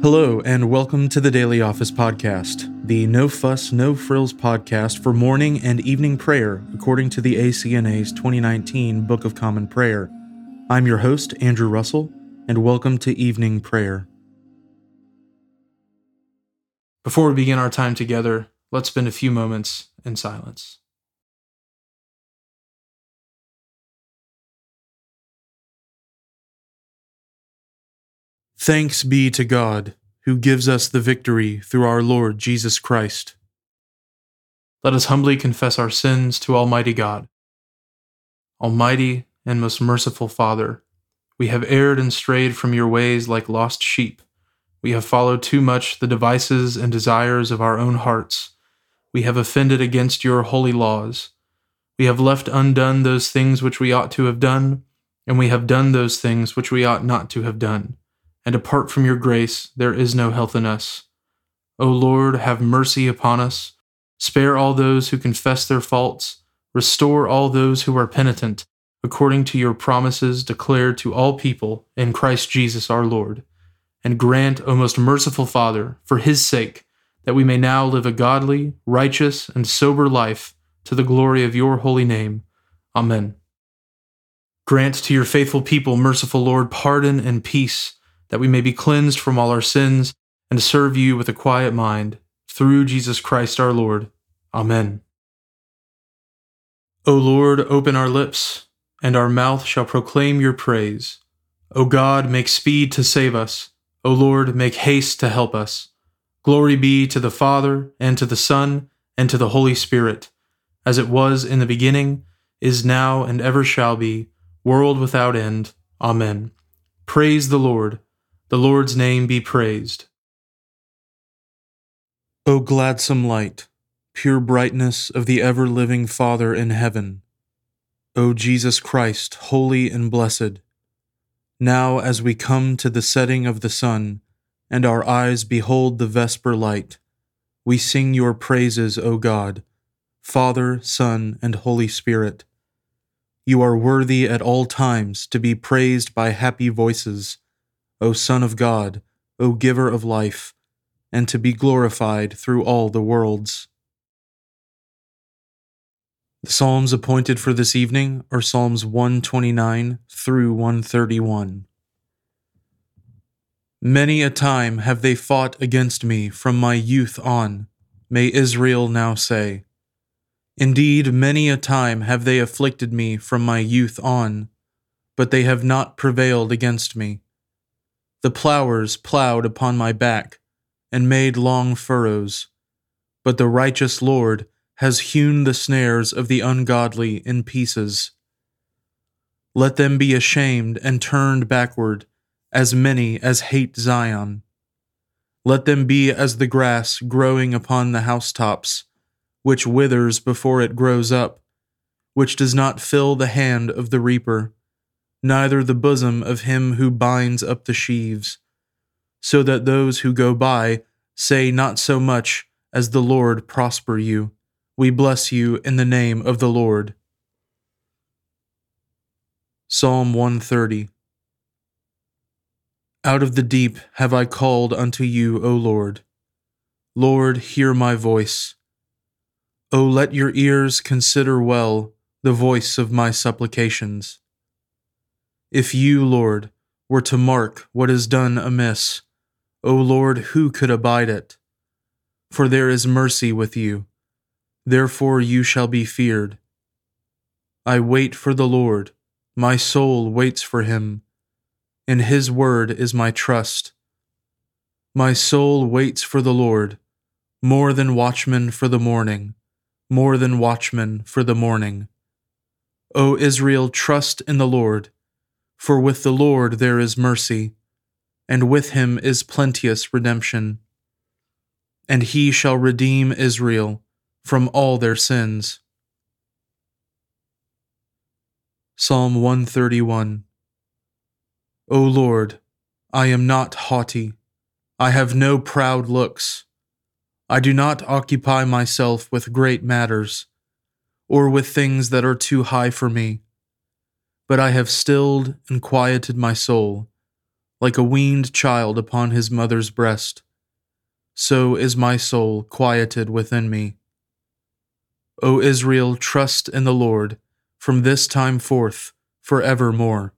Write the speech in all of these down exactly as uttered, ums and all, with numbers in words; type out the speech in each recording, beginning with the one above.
Hello, and welcome to the Daily Office Podcast, the No Fuss, No Frills podcast for morning and evening prayer, according to the A C N A's twenty nineteen Book of Common Prayer. I'm your host, Andrew Russell, and welcome to evening prayer. Before we begin our time together, let's spend a few moments in silence. Thanks be to God, who gives us the victory through our Lord Jesus Christ. Let us humbly confess our sins to Almighty God. Almighty and most merciful Father, we have erred and strayed from your ways like lost sheep. We have followed too much the devices and desires of our own hearts. We have offended against your holy laws. We have left undone those things which we ought to have done, and we have done those things which we ought not to have done. And apart from your grace, there is no health in us. O Lord, have mercy upon us. Spare all those who confess their faults. Restore all those who are penitent, according to your promises declared to all people in Christ Jesus our Lord. And grant, O most merciful Father, for his sake, that we may now live a godly, righteous, and sober life to the glory of your holy name. Amen. Grant to your faithful people, merciful Lord, pardon and peace, that we may be cleansed from all our sins and serve you with a quiet mind, through Jesus Christ our Lord. Amen. O Lord, open our lips, and our mouth shall proclaim your praise. O God, make speed to save us. O Lord, make haste to help us. Glory be to the Father, and to the Son, and to the Holy Spirit, as it was in the beginning, is now, and ever shall be, world without end. Amen. Praise the Lord. The Lord's name be praised. O gladsome light, pure brightness of the ever-living Father in heaven, O Jesus Christ, holy and blessed, now as we come to the setting of the sun, and our eyes behold the vesper light, we sing your praises, O God, Father, Son, and Holy Spirit. You are worthy at all times to be praised by happy voices, O Son of God, O Giver of life, and to be glorified through all the worlds. The Psalms appointed for this evening are Psalms one twenty-nine through one thirty-one. Many a time have they fought against me from my youth on, may Israel now say. Indeed, many a time have they afflicted me from my youth on, but they have not prevailed against me. The plowers plowed upon my back, and made long furrows, but the righteous Lord has hewn the snares of the ungodly in pieces. Let them be ashamed and turned backward, as many as hate Zion. Let them be as the grass growing upon the housetops, which withers before it grows up, which does not fill the hand of the reaper, neither the bosom of him who binds up the sheaves, so that those who go by say not so much as the Lord prosper you. We bless you in the name of the Lord. Psalm one thirty. Out of the deep have I called unto you, O Lord. Lord, hear my voice. O let your ears consider well the voice of my supplications. If you, Lord, were to mark what is done amiss, O Lord, who could abide it? For there is mercy with you, therefore you shall be feared. I wait for the Lord, my soul waits for him. In his word is my trust. My soul waits for the Lord, more than watchmen for the morning, more than watchmen for the morning. O Israel, trust in the Lord. For with the Lord there is mercy, and with him is plenteous redemption. And he shall redeem Israel from all their sins. Psalm one thirty-one. O Lord, I am not haughty. I have no proud looks. I do not occupy myself with great matters, or with things that are too high for me. But I have stilled and quieted my soul, like a weaned child upon his mother's breast. So is my soul quieted within me. O Israel, trust in the Lord, from this time forth, forevermore.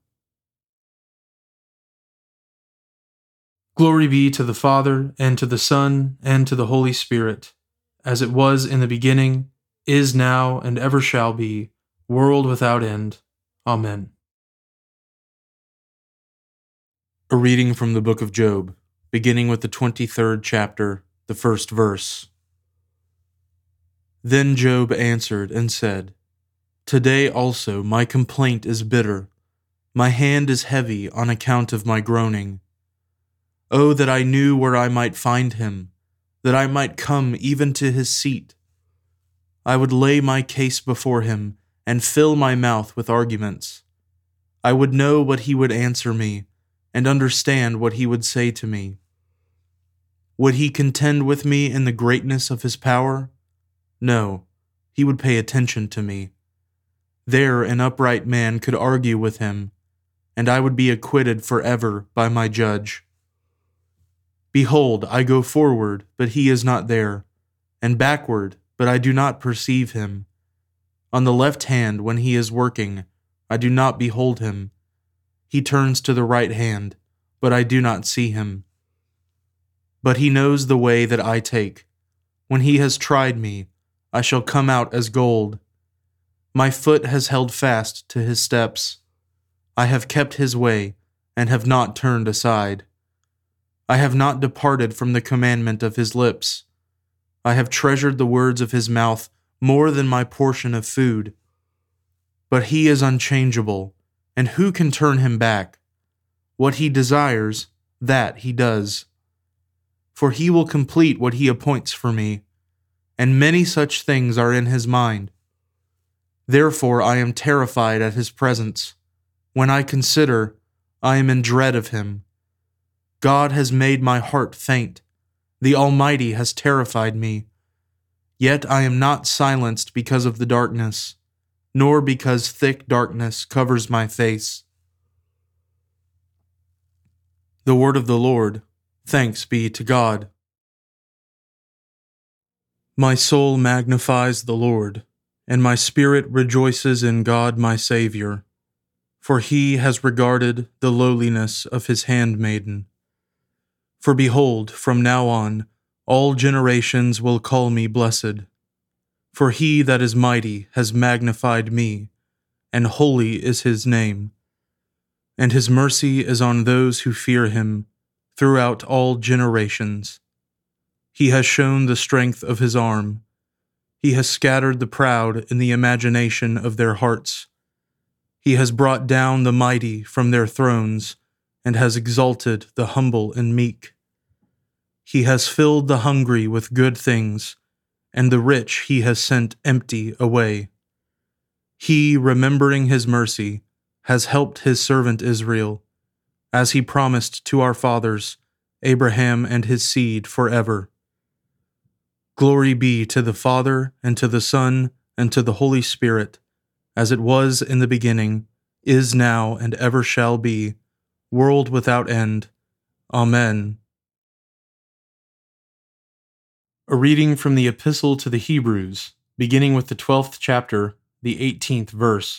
Glory be to the Father, and to the Son, and to the Holy Spirit, as it was in the beginning, is now, and ever shall be, world without end. Amen. A reading from the book of Job, beginning with the twenty-third chapter, the first verse. Then Job answered and said, Today also my complaint is bitter. My hand is heavy on account of my groaning. Oh, that I knew where I might find him, that I might come even to his seat. I would lay my case before him and fill my mouth with arguments. I would know what he would answer me and understand what he would say to me. Would he contend with me in the greatness of his power? No, he would pay attention to me. There an upright man could argue with him, and I would be acquitted forever by my judge. Behold, I go forward, but he is not there, and backward, but I do not perceive him. On the left hand, when he is working, I do not behold him. He turns to the right hand, but I do not see him. But he knows the way that I take. When he has tried me, I shall come out as gold. My foot has held fast to his steps. I have kept his way, and have not turned aside. I have not departed from the commandment of his lips. I have treasured the words of his mouth more than my portion of food. But he is unchangeable, and who can turn him back? What he desires, that he does. For he will complete what he appoints for me, and many such things are in his mind. Therefore I am terrified at his presence. When I consider, I am in dread of him. God has made my heart faint. The Almighty has terrified me. Yet I am not silenced because of the darkness, nor because thick darkness covers my face. The word of the Lord. Thanks be to God. My soul magnifies the Lord, and my spirit rejoices in God my Savior, for he has regarded the lowliness of his handmaiden. For behold, from now on, all generations will call me blessed. For he that is mighty has magnified me, and holy is his name. And his mercy is on those who fear him throughout all generations. He has shown the strength of his arm. He has scattered the proud in the imagination of their hearts. He has brought down the mighty from their thrones, and has exalted the humble and meek. He has filled the hungry with good things, and the rich he has sent empty away. He, remembering his mercy, has helped his servant Israel, as he promised to our fathers, Abraham and his seed forever. Glory be to the Father, and to the Son, and to the Holy Spirit, as it was in the beginning, is now, and ever shall be, world without end. Amen. A reading from the Epistle to the Hebrews, beginning with the twelfth chapter, the eighteenth verse.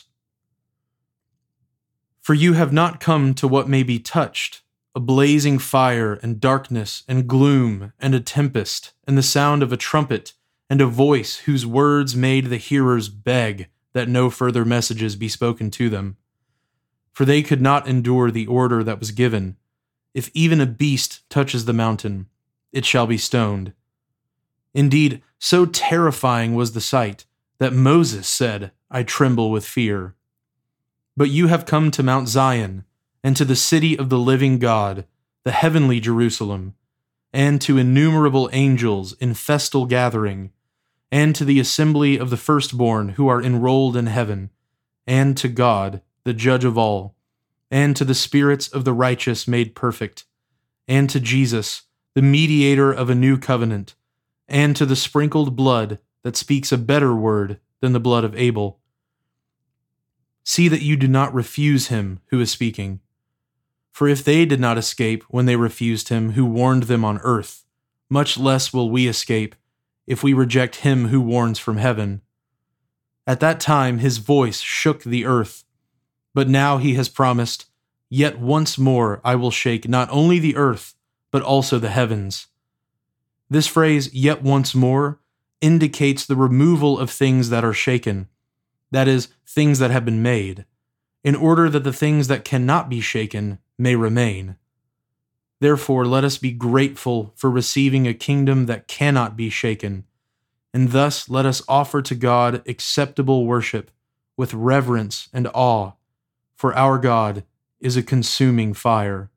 For you have not come to what may be touched, a blazing fire and darkness and gloom and a tempest and the sound of a trumpet and a voice whose words made the hearers beg that no further messages be spoken to them. For they could not endure the order that was given. If even a beast touches the mountain, it shall be stoned. Indeed, so terrifying was the sight that Moses said, I tremble with fear. But you have come to Mount Zion, and to the city of the living God, the heavenly Jerusalem, and to innumerable angels in festal gathering, and to the assembly of the firstborn who are enrolled in heaven, and to God, the judge of all, and to the spirits of the righteous made perfect, and to Jesus, the mediator of a new covenant, and to the sprinkled blood that speaks a better word than the blood of Abel. See that you do not refuse him who is speaking. For if they did not escape when they refused him who warned them on earth, much less will we escape if we reject him who warns from heaven. At that time his voice shook the earth, but now he has promised, "Yet once more I will shake not only the earth, but also the heavens." This phrase, "yet once more," indicates the removal of things that are shaken, that is, things that have been made, in order that the things that cannot be shaken may remain. Therefore, let us be grateful for receiving a kingdom that cannot be shaken, and thus let us offer to God acceptable worship with reverence and awe, for our God is a consuming fire.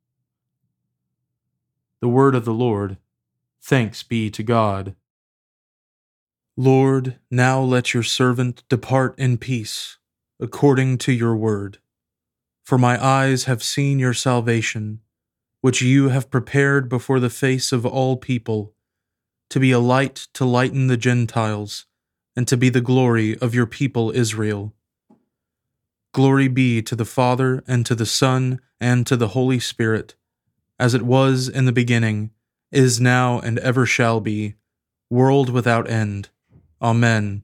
The word of the Lord. Thanks be to God. Lord, now let your servant depart in peace, according to your word. For my eyes have seen your salvation, which you have prepared before the face of all people, to be a light to lighten the Gentiles, and to be the glory of your people Israel. Glory be to the Father, and to the Son, and to the Holy Spirit, as it was in the beginning, is now, and ever shall be, world without end. Amen.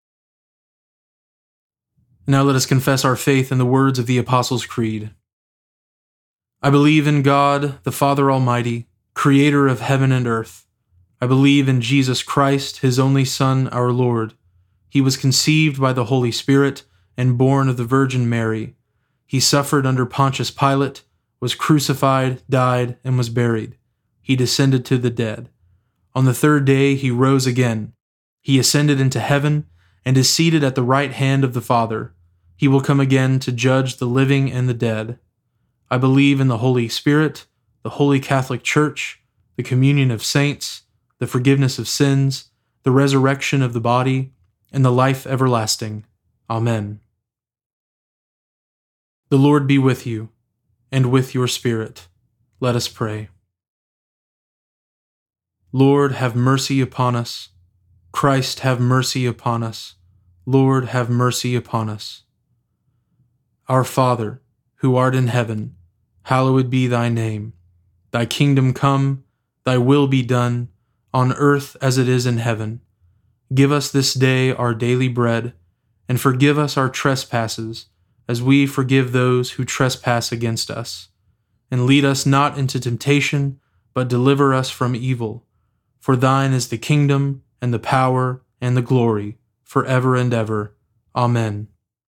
Now let us confess our faith in the words of the Apostles' Creed. I believe in God, the Father Almighty, creator of heaven and earth. I believe in Jesus Christ, his only Son, our Lord. He was conceived by the Holy Spirit and born of the Virgin Mary. He suffered under Pontius Pilate, was crucified, died, and was buried. He descended to the dead. On the third day he rose again. He ascended into heaven and is seated at the right hand of the Father. He will come again to judge the living and the dead. I believe in the Holy Spirit, the Holy Catholic Church, the communion of saints, the forgiveness of sins, the resurrection of the body, and the life everlasting. Amen. The Lord be with you, and with your spirit. Let us pray. Lord, have mercy upon us. Christ, have mercy upon us. Lord, have mercy upon us. Our Father, who art in heaven, hallowed be thy name. Thy kingdom come, thy will be done, on earth as it is in heaven. Give us this day our daily bread, and forgive us our trespasses, as we forgive those who trespass against us. And lead us not into temptation, but deliver us from evil. For thine is the kingdom, and the power, and the glory, forever and ever. Amen.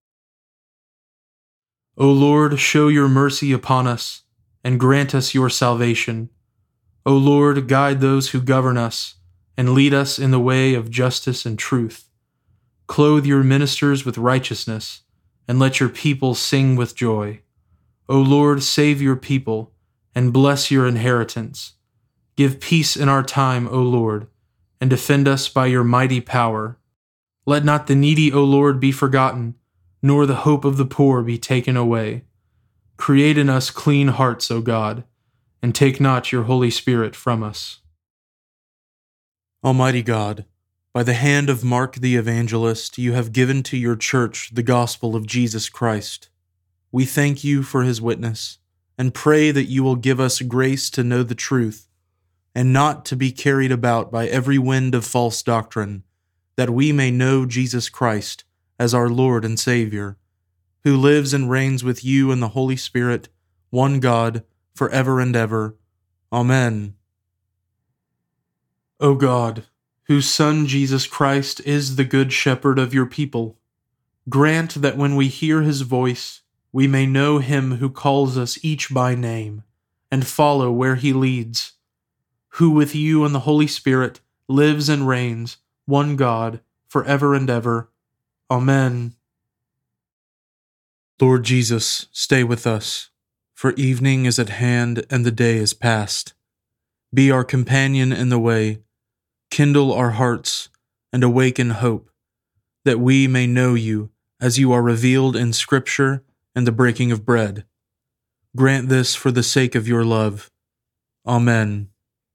O Lord, show your mercy upon us, and grant us your salvation. O Lord, guide those who govern us, and lead us in the way of justice and truth. Clothe your ministers with righteousness, and let your people sing with joy. O Lord, save your people, and bless your inheritance. Give peace in our time, O Lord, and defend us by your mighty power. Let not the needy, O Lord, be forgotten, nor the hope of the poor be taken away. Create in us clean hearts, O God, and take not your Holy Spirit from us. Almighty God, by the hand of Mark the Evangelist, you have given to your church the gospel of Jesus Christ. We thank you for his witness, and pray that you will give us grace to know the truth, and not to be carried about by every wind of false doctrine, that we may know Jesus Christ as our Lord and Savior, who lives and reigns with you in the Holy Spirit, one God, forever and ever. Amen. O God, whose Son Jesus Christ is the good shepherd of your people, grant that when we hear his voice, we may know him who calls us each by name, and follow where he leads, who with you and the Holy Spirit lives and reigns, one God, forever and ever. Amen. Lord Jesus, stay with us, for evening is at hand and the day is past. Be our companion in the way, kindle our hearts, and awaken hope, that we may know you as you are revealed in Scripture and the breaking of bread. Grant this for the sake of your love. Amen.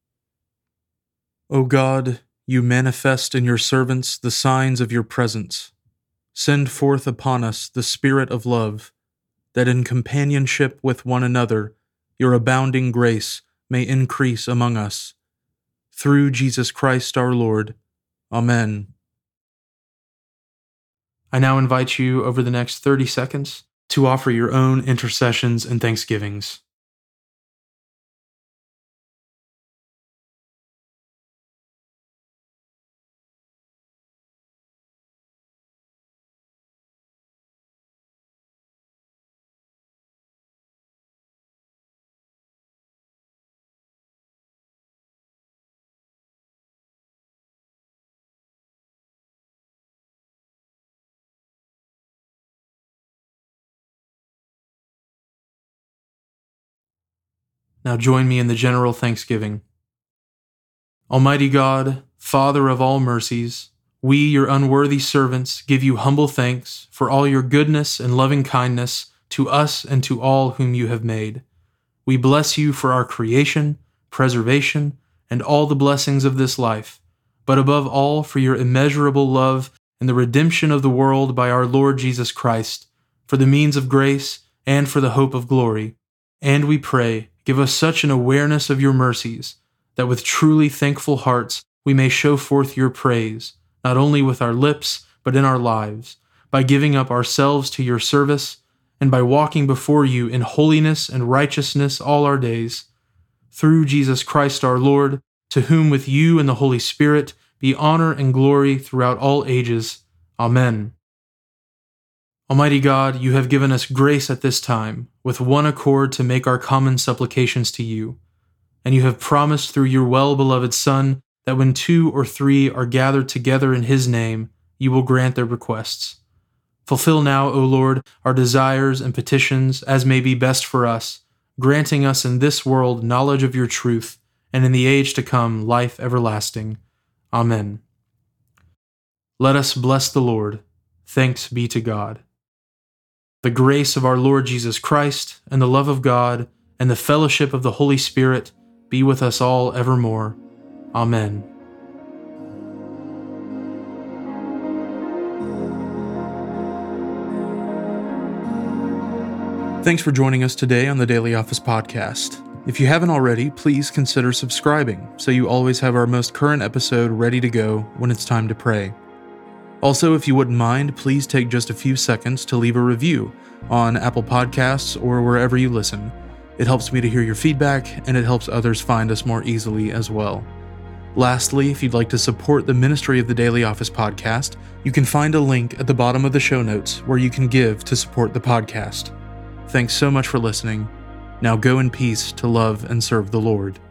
O God, you manifest in your servants the signs of your presence. Send forth upon us the Spirit of love, that in companionship with one another your abounding grace may increase among us. Through Jesus Christ our Lord. Amen. I now invite you over the next thirty seconds to offer your own intercessions and thanksgivings. Now join me in the general thanksgiving. Almighty God, Father of all mercies, we, your unworthy servants, give you humble thanks for all your goodness and loving kindness to us and to all whom you have made. We bless you for our creation, preservation, and all the blessings of this life, but above all for your immeasurable love and the redemption of the world by our Lord Jesus Christ, for the means of grace and for the hope of glory. And we pray, give us such an awareness of your mercies, that with truly thankful hearts we may show forth your praise, not only with our lips, but in our lives, by giving up ourselves to your service, and by walking before you in holiness and righteousness all our days. Through Jesus Christ our Lord, to whom with you and the Holy Spirit be honor and glory throughout all ages. Amen. Almighty God, you have given us grace at this time, with one accord to make our common supplications to you. And you have promised through your well-beloved Son that when two or three are gathered together in his name, you will grant their requests. Fulfill now, O Lord, our desires and petitions as may be best for us, granting us in this world knowledge of your truth, and in the age to come life everlasting. Amen. Let us bless the Lord. Thanks be to God. The grace of our Lord Jesus Christ, and the love of God, and the fellowship of the Holy Spirit be with us all evermore. Amen. Thanks for joining us today on the Daily Office Podcast. If you haven't already, please consider subscribing so you always have our most current episode ready to go when it's time to pray. Also, if you wouldn't mind, please take just a few seconds to leave a review on Apple Podcasts or wherever you listen. It helps me to hear your feedback, and it helps others find us more easily as well. Lastly, if you'd like to support the ministry of the Daily Office Podcast, you can find a link at the bottom of the show notes where you can give to support the podcast. Thanks so much for listening. Now go in peace to love and serve the Lord.